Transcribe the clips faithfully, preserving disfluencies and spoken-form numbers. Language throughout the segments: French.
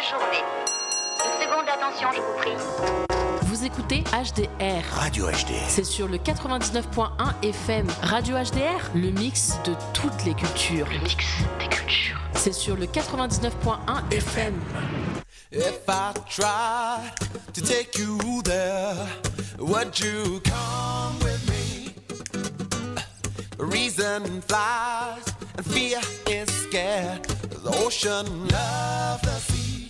journée. Une seconde d'attention, je vous prie. Vous écoutez H D R. Radio H D R. C'est sur le quatre-vingt-dix-neuf point un F M. Radio H D R, le mix de toutes les cultures. Le mix des cultures. C'est sur le quatre-vingt-dix-neuf point un F M. If I tried to take you there, would you come with me? Reason flies and fear is scared. The ocean loves the sea.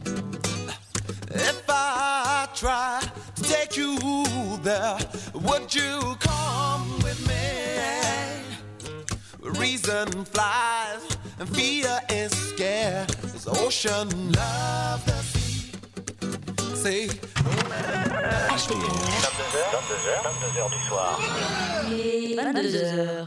If I tried to take you there, would you come with me? Reason flies and fear is scared. The ocean loves the sea. Say, H D R. vingt-deux heures, vingt-deux heures du soir. Et vingt-deux heures.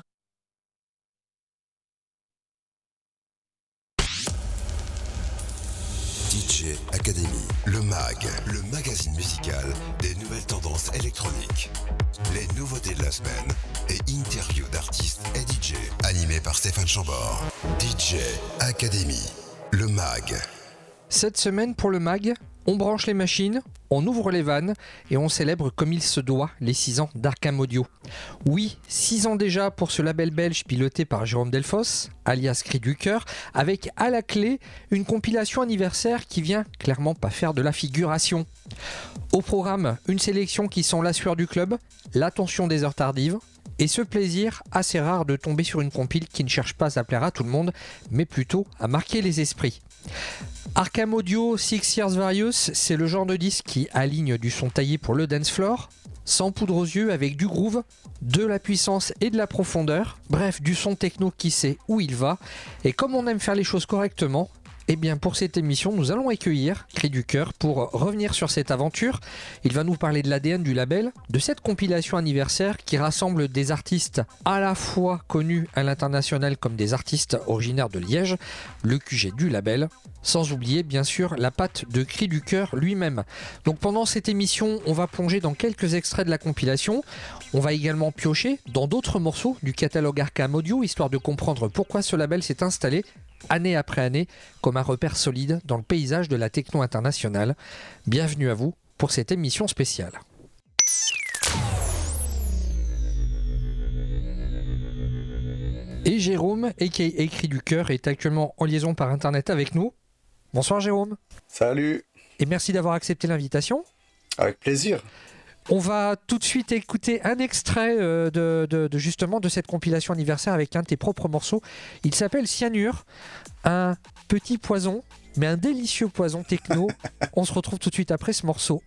D J Academy, le mag, le magazine musical des nouvelles tendances électroniques. Les nouveautés de la semaine et interviews d'artistes et D J animé par Stéphane Chambord. D J Academy, le mag. Cette semaine pour le mag, on branche les machines, on ouvre les vannes et on célèbre comme il se doit les six ans d'Arkham Audio. Oui, six ans déjà pour ce label belge piloté par Jérôme Delfosse, alias Cri du Cœur, avec à la clé une compilation anniversaire qui vient clairement pas faire de la figuration. Au programme, une sélection qui sent la sueur du club, l'attention des heures tardives, et ce plaisir assez rare de tomber sur une compile qui ne cherche pas à plaire à tout le monde, mais plutôt à marquer les esprits. Arkham Audio Six Years Various, c'est le genre de disque qui aligne du son taillé pour le dance floor, sans poudre aux yeux, avec du groove, de la puissance et de la profondeur, bref, du son techno qui sait où il va. Et comme on aime faire les choses correctement, eh bien pour cette émission, nous allons accueillir Cri du Cœur pour revenir sur cette aventure. Il va nous parler de l'A D N du label, de cette compilation anniversaire qui rassemble des artistes à la fois connus à l'international comme des artistes originaires de Liège, le Q G du label, sans oublier bien sûr la patte de Cri du Cœur lui-même. Donc pendant cette émission, on va plonger dans quelques extraits de la compilation. On va également piocher dans d'autres morceaux du catalogue Arkham Audio, histoire de comprendre pourquoi ce label s'est installé année après année comme un repère solide dans le paysage de la techno internationale. Bienvenue à vous pour cette émission spéciale. Et Jérôme, aka Cri du Cœur, est actuellement en liaison par internet avec nous. Bonsoir Jérôme. Salut. Et merci d'avoir accepté l'invitation. Avec plaisir. On va tout de suite écouter un extrait euh, de, de, de justement de cette compilation anniversaire avec un de tes propres morceaux. Il s'appelle Cyanure, un petit poison, mais un délicieux poison techno. On se retrouve tout de suite après ce morceau.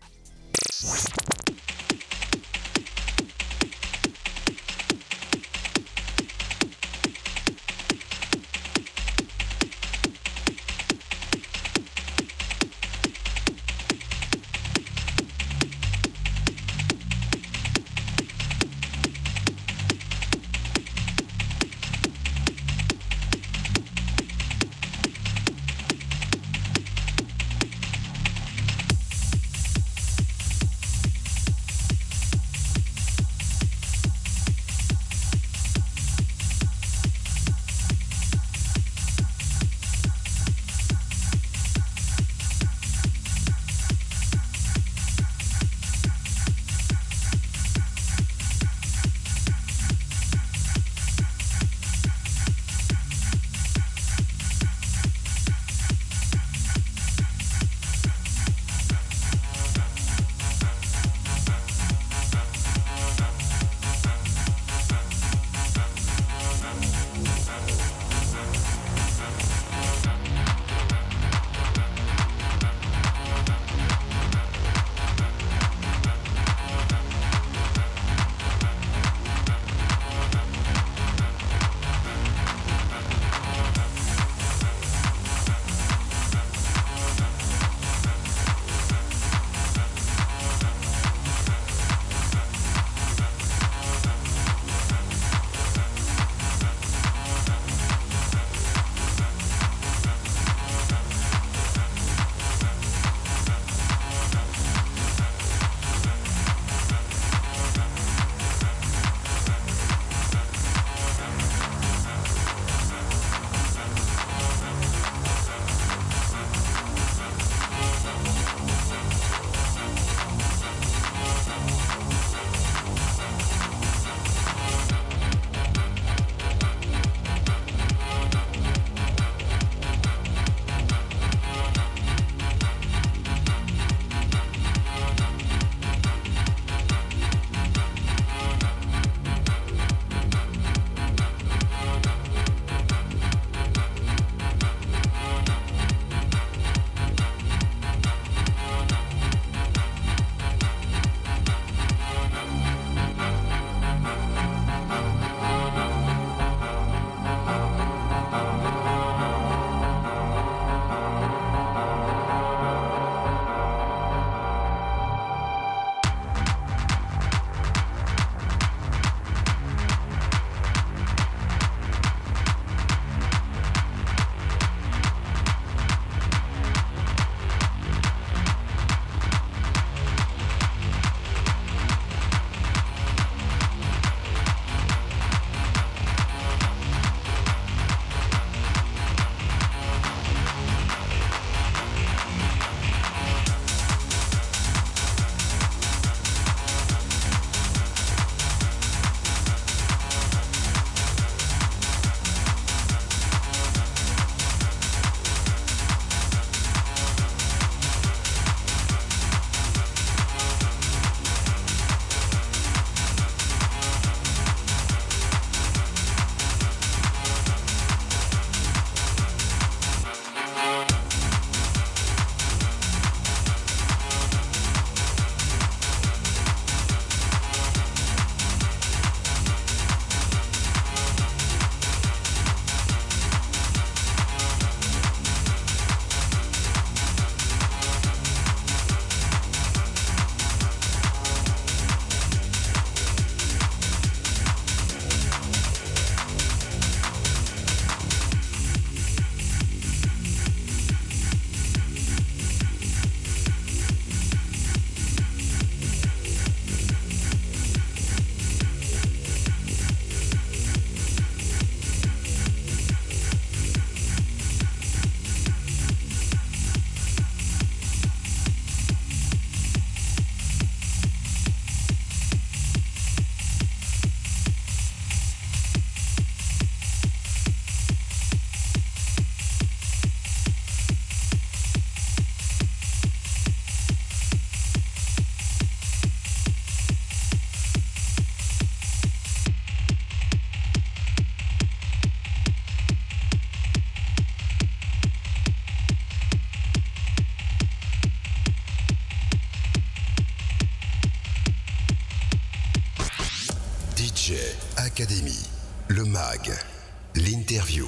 J Academy, le mag, l'interview.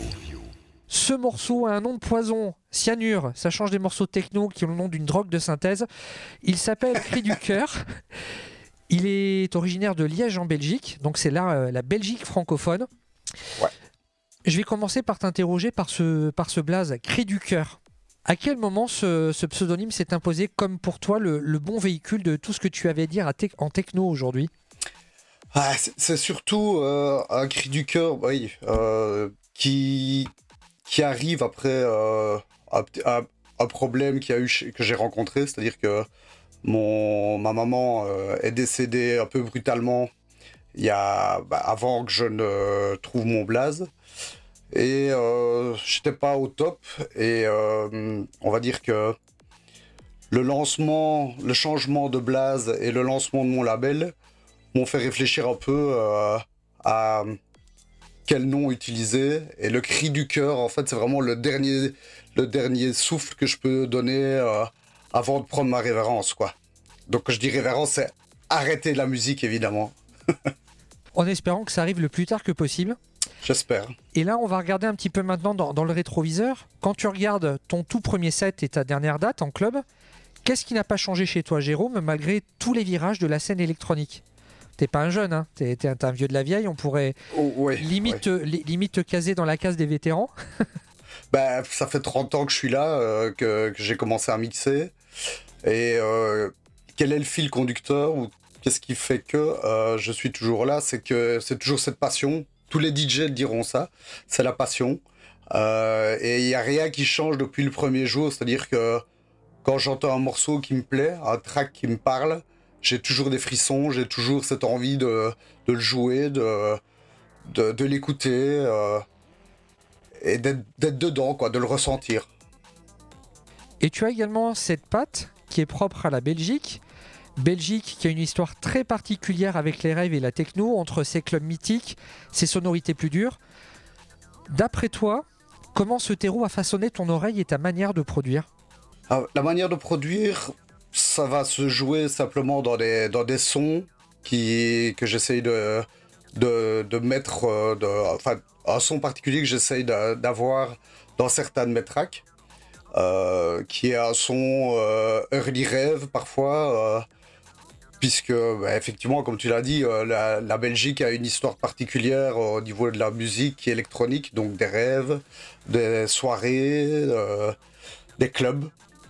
Ce morceau a un nom de poison, cyanure. Ça change des morceaux techno qui ont le nom d'une drogue de synthèse. Il s'appelle Cri du cœur. Il est originaire de Liège en Belgique, donc c'est là euh, la Belgique francophone. Ouais. Je vais commencer par t'interroger par ce, par ce blaze, Cri du cœur. À quel moment ce, ce pseudonyme s'est imposé comme pour toi le, le bon véhicule de tout ce que tu avais à dire à te, en techno aujourd'hui ? Ah, c'est, c'est surtout euh, un cri du cœur, oui, euh, qui, qui arrive après euh, un, un, un problème qu'il y a eu chez, que j'ai rencontré, c'est-à-dire que mon, ma maman euh, est décédée un peu brutalement il y a, bah, avant que je ne trouve mon blaze. Et euh, j'étais pas au top. Et euh, on va dire que le lancement, le changement de blaze et le lancement de mon label m'ont fait réfléchir un peu euh, à quel nom utiliser. Et le cri du cœur, en fait, c'est vraiment le dernier, le dernier souffle que je peux donner euh, avant de prendre ma révérence, quoi. Donc quand je dis révérence, c'est arrêter la musique, évidemment. En espérant que ça arrive le plus tard que possible. J'espère. Et là, on va regarder un petit peu maintenant dans, dans le rétroviseur. Quand tu regardes ton tout premier set et ta dernière date en club, qu'est-ce qui n'a pas changé chez toi, Jérôme, malgré tous les virages de la scène électronique ? T'es pas un jeune, hein, t'es, t'es un, t'es un vieux de la vieille, on pourrait oh, ouais, limite, ouais. Te, li, limite te caser dans la case des vétérans. Bah, ça fait trente ans que je suis là, euh, que, que j'ai commencé à mixer. Et euh, quel est le fil conducteur ou qu'est-ce qui fait que euh, je suis toujours là ? C'est que c'est toujours cette passion. Tous les D J diront ça, c'est la passion. Euh, et il n'y a rien qui change depuis le premier jour. C'est-à-dire que quand j'entends un morceau qui me plaît, un track qui me parle, j'ai toujours des frissons, j'ai toujours cette envie de, de le jouer, de, de, de l'écouter euh, et d'être, d'être dedans, quoi, de le ressentir. Et tu as également cette patte qui est propre à la Belgique. Belgique qui a une histoire très particulière avec les raves et la techno, entre ses clubs mythiques, ses sonorités plus dures. D'après toi, comment ce terreau a façonné ton oreille et ta manière de produire ? Ah, la manière de produire, ça va se jouer simplement dans des, dans des sons qui, que j'essaye de, de, de mettre, euh, de, enfin un son particulier que j'essaye de, d'avoir dans certains de mes tracks, euh, qui est un son euh, early rave parfois, euh, puisque bah, effectivement, comme tu l'as dit, euh, la, la Belgique a une histoire particulière au niveau de la musique électronique, donc des rêves, des soirées, euh, des clubs.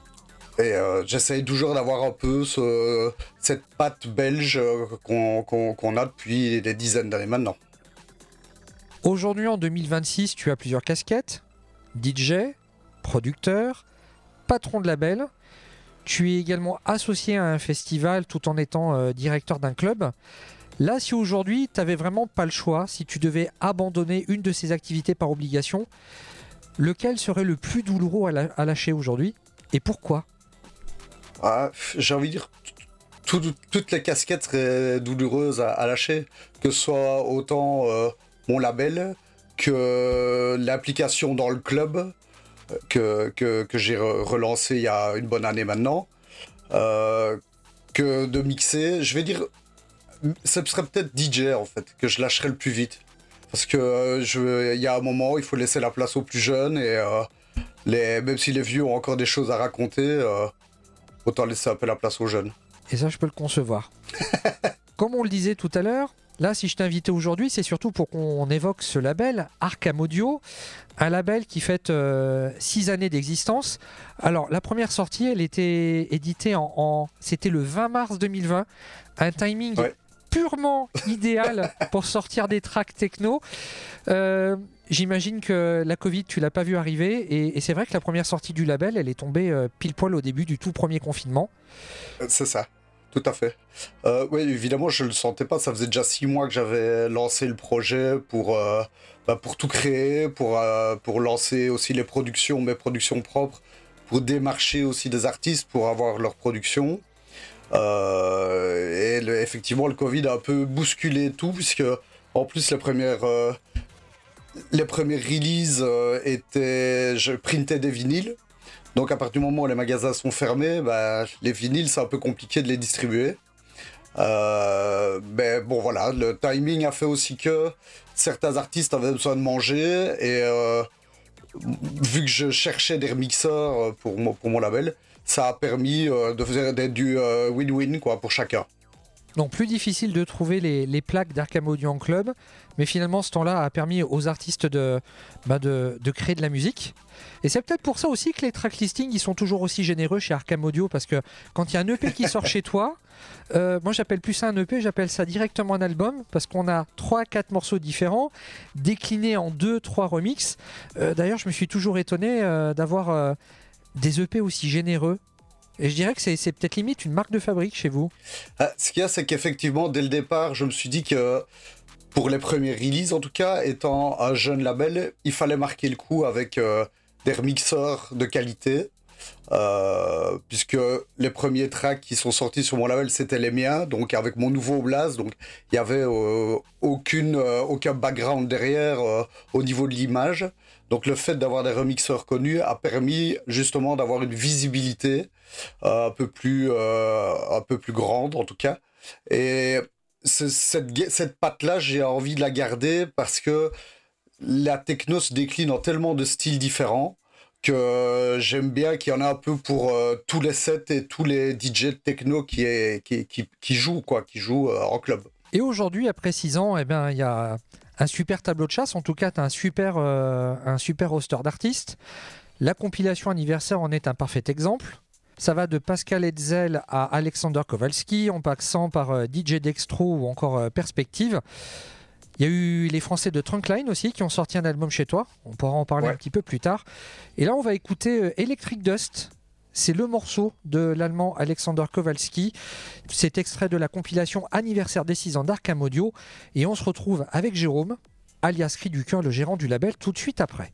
Et euh, j'essaye toujours d'avoir un peu ce, cette patte belge euh, qu'on, qu'on, qu'on a depuis des dizaines d'années maintenant. Aujourd'hui, en deux mille vingt-six, tu as plusieurs casquettes. D J, producteur, patron de label. Tu es également associé à un festival tout en étant euh, directeur d'un club. Là, si aujourd'hui, tu n'avais vraiment pas le choix, si tu devais abandonner une de ces activités par obligation, lequel serait le plus douloureux à, la- à lâcher aujourd'hui et pourquoi ? Ah, j'ai envie de dire, tout, tout, toutes les casquettes seraient douloureuses à, à lâcher, que ce soit autant euh, mon label que l'application dans le club que, que, que j'ai re- relancé il y a une bonne année maintenant, euh, que de mixer. Je vais dire, ce serait peut-être D J en fait, que je lâcherais le plus vite. Parce que euh, je, il y a un moment, il faut laisser la place aux plus jeunes et euh, les, même si les vieux ont encore des choses à raconter, euh, autant laisser un peu la place aux jeunes. Et ça, je peux le concevoir. Comme on le disait tout à l'heure, là, si je t'ai invité aujourd'hui, c'est surtout pour qu'on évoque ce label, Arkham Audio, un label qui fête euh, six années d'existence. Alors, la première sortie, elle était éditée en... en c'était le vingt mars deux mille vingt, un timing Ouais. purement idéal pour sortir des tracks techno. Euh, J'imagine que la Covid, tu l'as pas vu arriver, et, et c'est vrai que la première sortie du label, elle est tombée euh, pile poil au début du tout premier confinement. Euh, C'est ça, tout à fait. Euh, oui, évidemment, je le sentais pas. Ça faisait déjà six mois que j'avais lancé le projet pour, euh, bah, pour tout créer, pour, euh, pour lancer aussi les productions, mes productions propres, pour démarcher aussi des artistes pour avoir leur production. Euh, et le, effectivement, le Covid a un peu bousculé tout, puisque en plus, les premières, euh, les premières releases euh, étaient. Je printais des vinyles. Donc, à partir du moment où les magasins sont fermés, bah, les vinyles, c'est un peu compliqué de les distribuer. Euh, mais bon, voilà, le timing a fait aussi que certains artistes avaient besoin de manger et euh, vu que je cherchais des remixeurs pour mon, pour mon label, ça a permis euh, de faire d'être du euh, win-win quoi, pour chacun. Donc plus difficile de trouver les, les plaques d'Arkham Audio en club, mais finalement ce temps-là a permis aux artistes de, bah de, de créer de la musique. Et c'est peut-être pour ça aussi que les track listings ils sont toujours aussi généreux chez Arkham Audio, parce que quand il y a un E P qui sort chez toi, euh, moi j'appelle plus ça un E P, j'appelle ça directement un album, parce qu'on a trois quatre morceaux différents, déclinés en deux trois remixes. Euh, d'ailleurs je me suis toujours étonné euh, d'avoir euh, des E P aussi généreux. Et je dirais que c'est, c'est peut-être limite une marque de fabrique chez vous. Ah, ce qu'il y a, c'est qu'effectivement, dès le départ, je me suis dit que pour les premiers releases, en tout cas, étant un jeune label, il fallait marquer le coup avec euh, des remixeurs de qualité. Euh, puisque les premiers tracks qui sont sortis sur mon label, c'était les miens, donc avec mon nouveau Blaze, donc il n'y avait euh, aucune, euh, aucun background derrière euh, au niveau de l'image. Donc le fait d'avoir des remixeurs connus a permis justement d'avoir une visibilité euh, un peu plus, euh, un peu plus grande en tout cas. Et ce, cette, cette patte-là, j'ai envie de la garder parce que la techno se décline en tellement de styles différents que j'aime bien qu'il y en a un peu pour euh, tous les sets et tous les D J de techno qui, est, qui, qui, qui jouent, quoi, qui jouent euh, en club. Et aujourd'hui, après six ans, eh ben, il y a un super tableau de chasse. En tout cas, tu as un super, euh, un super roster d'artistes. La compilation anniversaire en est un parfait exemple. Ça va de Pascal Hetzel à Alexander Kowalski, en passant par euh, D J Dextro ou encore euh, Perspective. Il y a eu les Français de Trunkline aussi qui ont sorti un album chez toi. On pourra en parler ouais. un petit peu plus tard. Et là, on va écouter euh, Electric Dust. C'est le morceau de l'allemand Alexander Kowalski. C'est extrait de la compilation anniversaire des six ans d'Arkham Audio. Et on se retrouve avec Jérôme, alias Cri du Cœur, le gérant du label, tout de suite après.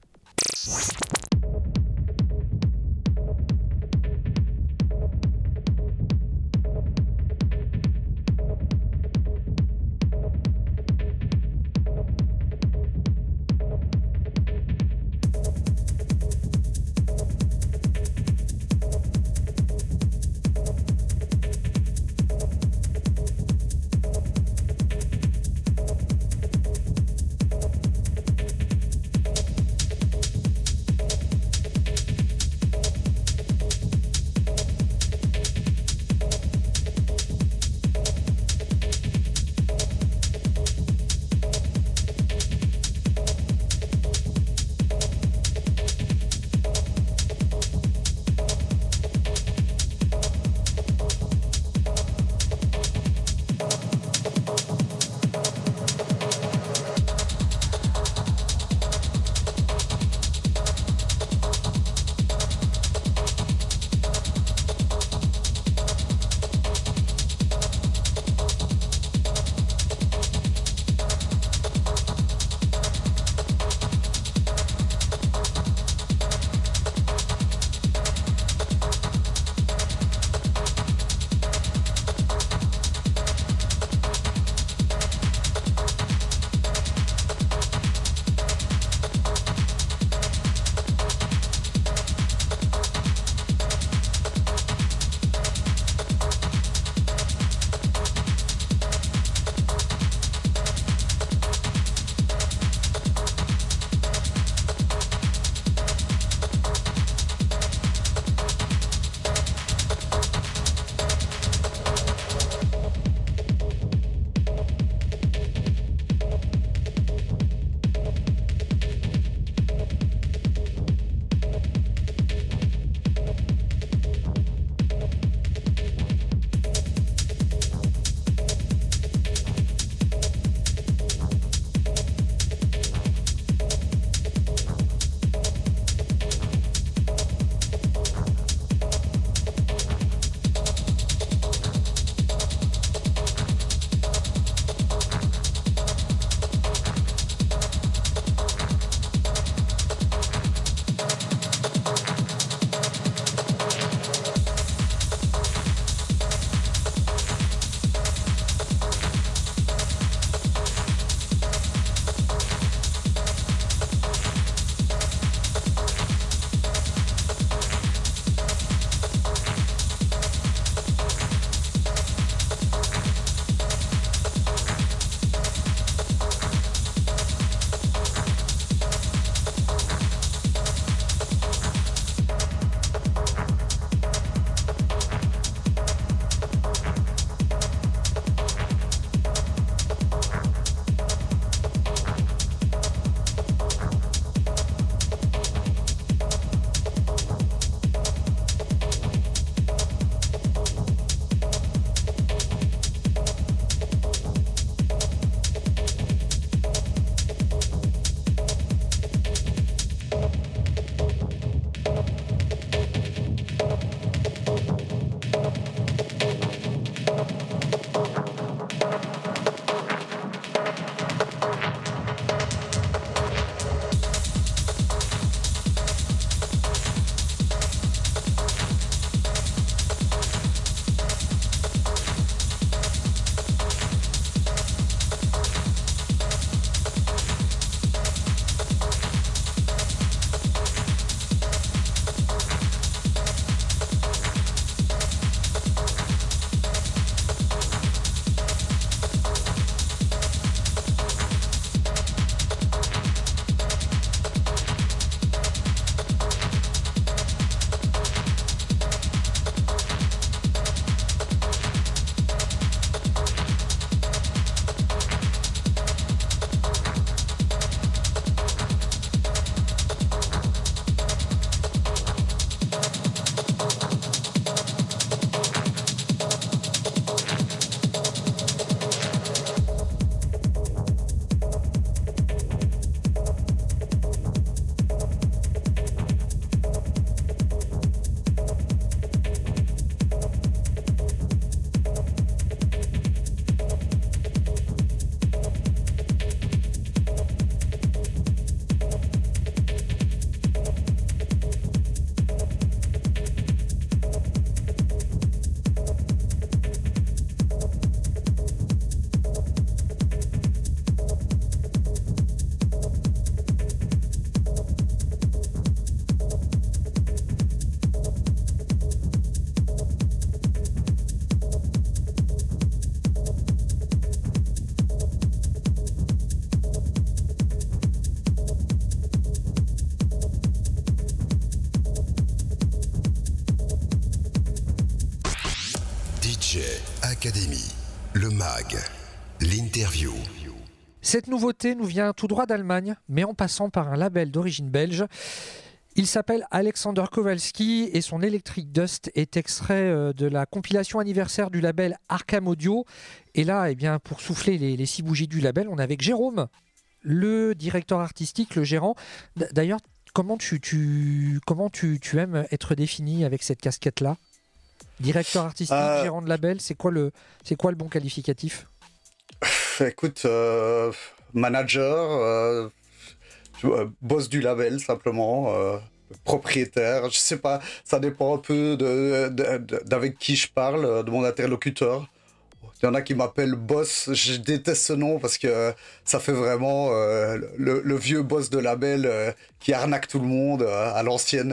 l'interview. Cette nouveauté nous vient tout droit d'Allemagne, mais en passant par un label d'origine belge. Il s'appelle Alexander Kowalski et son Electric Dust est extrait de la compilation anniversaire du label Arkham Audio. Et là, eh bien, pour souffler les, les six bougies du label, on est avec Jérôme, le directeur artistique, le gérant. D'ailleurs, comment tu, tu, comment tu, tu aimes être défini avec cette casquette-là ? Directeur artistique, euh... gérant de label, c'est quoi le, c'est quoi le bon qualificatif ? Écoute, euh, manager... Euh... boss du label simplement, euh, propriétaire, je sais pas, ça dépend un peu de, de, de, d'avec qui je parle, de mon interlocuteur. Il y en a qui m'appellent boss, je déteste ce nom parce que ça fait vraiment euh, le, le vieux boss de label euh, qui arnaque tout le monde euh, à l'ancienne.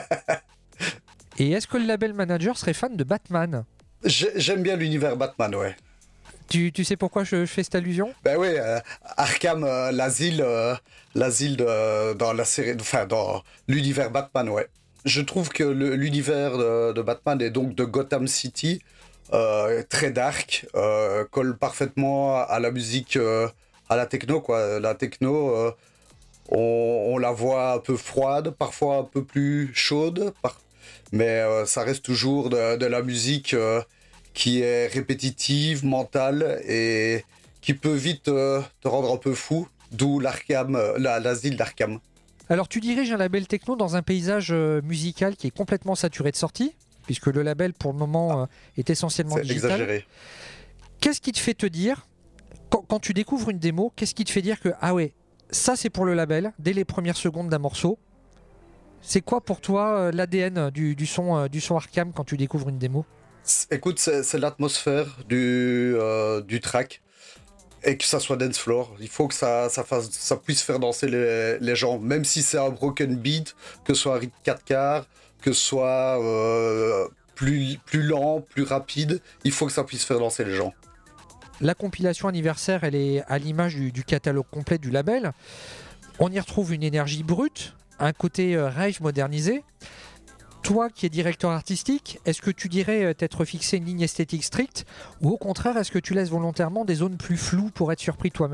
Et est-ce que le label manager serait fan de Batman ? J'aime bien l'univers Batman, ouais. Tu, tu sais pourquoi je, je fais cette allusion ? Ben oui, euh, Arkham, euh, l'asile, euh, l'asile de, dans la série, enfin dans l'univers Batman, ouais. Je trouve que le, l'univers de, de Batman et donc de Gotham City, euh, très dark, euh, colle parfaitement à la musique, euh, à la techno, quoi. La techno, euh, on, on la voit un peu froide, parfois un peu plus chaude, par... mais euh, ça reste toujours de, de la musique. Euh, qui est répétitive, mentale et qui peut vite euh, te rendre un peu fou, d'où l'Arkham, euh, la, l'asile d'Arkham. Alors tu diriges un label techno dans un paysage euh, musical qui est complètement saturé de sorties, puisque le label pour le moment euh, est essentiellement C'est digital. Exagéré. Qu'est-ce qui te fait te dire, quand, quand tu découvres une démo, qu'est-ce qui te fait dire que ah ouais, ça c'est pour le label, dès les premières secondes d'un morceau? C'est quoi pour toi euh, l'A D N du, du, son, euh, du son Arkham quand tu découvres une démo? Écoute, c'est, c'est l'atmosphère du, euh, du track et que ça soit dance floor. Il faut que ça, ça, fasse, ça puisse faire danser les, les gens, même si c'est un broken beat, que ce soit un rythme quatre quarts, que ce soit euh, plus, plus lent, plus rapide, il faut que ça puisse faire danser les gens. La compilation anniversaire, elle est à l'image du, du catalogue complet du label. On y retrouve une énergie brute, un côté euh, rave modernisé. Toi qui es directeur artistique, est-ce que tu dirais t'être fixé une ligne esthétique stricte ou au contraire, est-ce que tu laisses volontairement des zones plus floues pour être surpris toi-même ?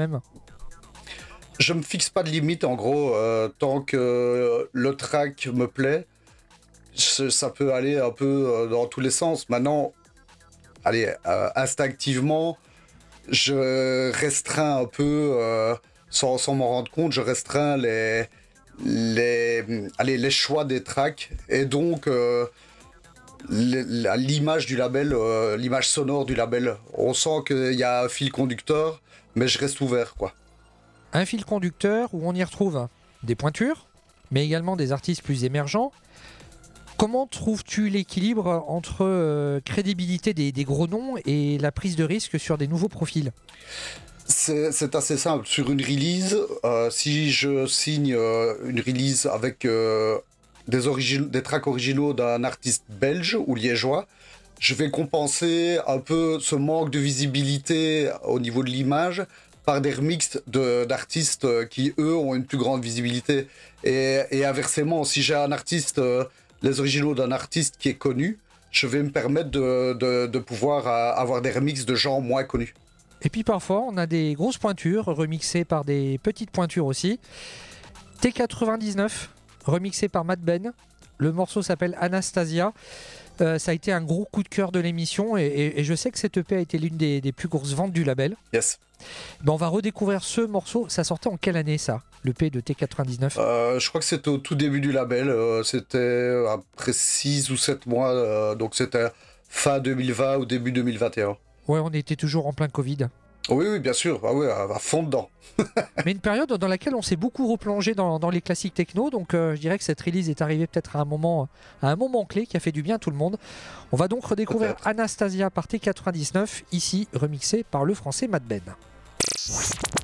Je me fixe pas de limite en gros, euh, tant que le track me plaît, je, ça peut aller un peu euh, dans tous les sens. Maintenant, allez, euh, instinctivement, je restreins un peu, euh, sans, sans m'en rendre compte, je restreins les... Les, allez, les choix des tracks et donc euh, les, l'image du label, euh, l'image sonore du label. On sent qu'il y a un fil conducteur, mais je reste ouvert, quoi. Un fil conducteur où on y retrouve des pointures, mais également des artistes plus émergents. Comment trouves-tu l'équilibre entre euh, crédibilité des, des gros noms et la prise de risque sur des nouveaux profils ? C'est, c'est assez simple. Sur une release, euh, si je signe euh, une release avec euh, des, origin- des tracks originaux d'un artiste belge ou liégeois, je vais compenser un peu ce manque de visibilité au niveau de l'image par des remixes de, d'artistes qui, eux, ont une plus grande visibilité. Et, et inversement, si j'ai un artiste, euh, les originaux d'un artiste qui est connu, je vais me permettre de, de, de pouvoir euh, avoir des remixes de gens moins connus. Et puis parfois, on a des grosses pointures remixées par des petites pointures aussi. T quatre-vingt-dix-neuf, remixé par Matt Ben. Le morceau s'appelle Anastasia. Euh, ça a été un gros coup de cœur de l'émission et, et, et je sais que cette E P a été l'une des, des plus grosses ventes du label. Yes. Ben, on va redécouvrir ce morceau. Ça sortait en quelle année ça, l'E P de T quatre-vingt-dix-neuf? euh, Je crois que c'était au tout début du label. Euh, c'était après six ou sept mois. Euh, donc c'était fin deux mille vingt ou début deux mille vingt et un. Ouais, on était toujours en plein Covid. Oui, oui, bien sûr. Ah oui, à fond dedans. Mais une période dans laquelle on s'est beaucoup replongé dans, dans les classiques techno. Donc euh, je dirais que cette release est arrivée peut-être à un moment, à un moment clé qui a fait du bien à tout le monde. On va donc redécouvrir peut-être Anastasia par T quatre-vingt-dix-neuf, ici remixé par le français Matt Ben.